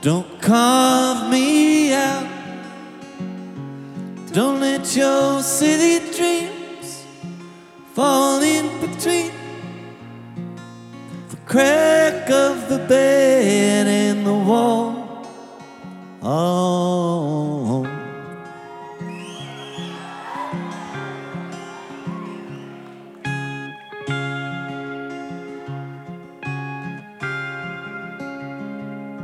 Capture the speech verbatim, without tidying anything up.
Don't carve me out. Don't let your city dreams fall in between the crack of the bed